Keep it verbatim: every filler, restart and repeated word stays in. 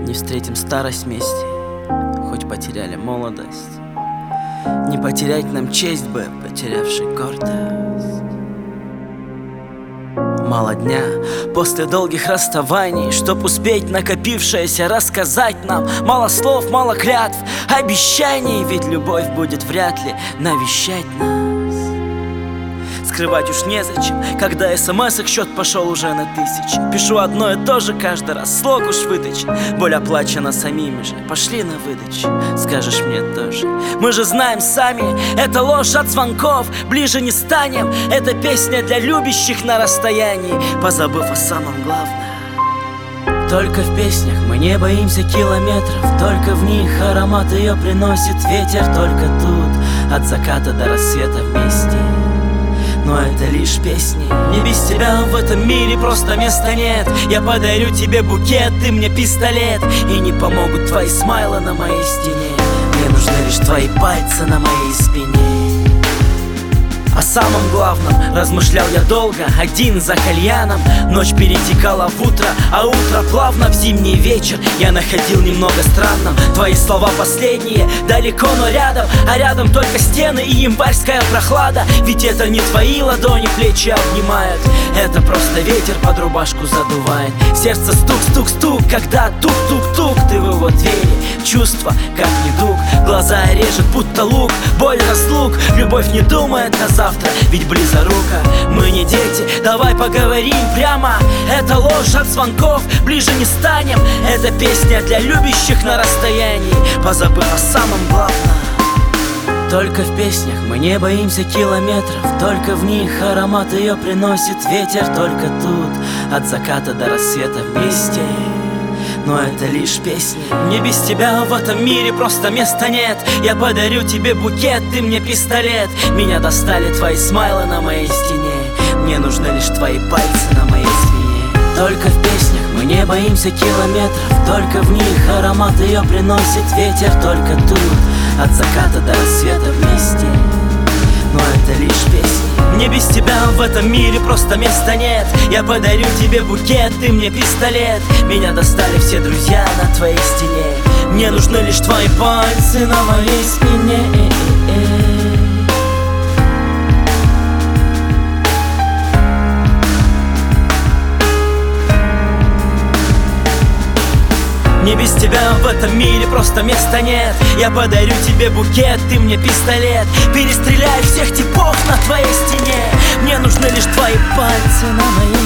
Не встретим старость вместе, хоть потеряли молодость. Не потерять нам честь бы, потерявший гордость. Мало дня после долгих расставаний, чтоб успеть накопившееся рассказать нам. Мало слов, мало клятв, обещаний, ведь любовь будет вряд ли навещать нас. Скрывать уж незачем, когда смс-ок счет пошел уже на тысячи. Пишу одно и то же каждый раз, слог уж выточен. Боль оплачена самими же, пошли на выдачу. Скажешь мне тоже, мы же знаем сами, это ложь от звонков, ближе не станем. Это песня для любящих на расстоянии, позабыв о самом главном. Только в песнях мы не боимся километров, только в них аромат ее приносит ветер. Только тут от заката до рассвета вместе. Но это лишь песни. Мне без тебя в этом мире просто места нет. Я подарю тебе букет, ты мне пистолет. И не помогут твои смайлы на моей стене. Мне нужны лишь твои пальцы на моей спине. О самом главном размышлял я долго, один за кальяном. Ночь перетекала в утро, а утро плавно в зимний вечер. Я находил немного странным твои слова последние. Далеко, но рядом, а рядом только стены и январская прохлада. Ведь это не твои ладони плечи обнимают, это просто ветер под рубашку задувает. Сердце стук-стук-стук, когда тук-тук-тук. Ты в его двери, чувства как недуг. Глаза режет, будто лук, боль разлук. Любовь не думает о завтра, ведь близорука. Мы не дети, давай поговорим прямо. Это ложь от звонков, ближе не станем. Это песня для любящих на расстоянии, позабыв о самом главном. Только в песнях мы не боимся километров, только в них аромат ее приносит ветер. Только тут от заката до рассвета вместе. Но это лишь песни. Мне без тебя в этом мире просто места нет. Я подарю тебе букет, ты мне пистолет. Меня достали твои смайлы на моей стене. Мне нужны лишь твои пальцы на моей спине. Только в песнях мы не боимся километров, только в них аромат ее приносит ветер. Только тут от заката до рассвета вместе. Но это лишь песни. Мне без тебя в этом мире просто места нет. Я подарю тебе букет, ты мне пистолет. Меня достали все друзья на твоей стене. Мне нужны лишь твои пальцы на моей спине. Мне без тебя в этом мире просто места нет. Я подарю тебе букет, ты мне пистолет. Перестреляй всех типов на твоей стене. Мне нужны лишь твои пальцы на моей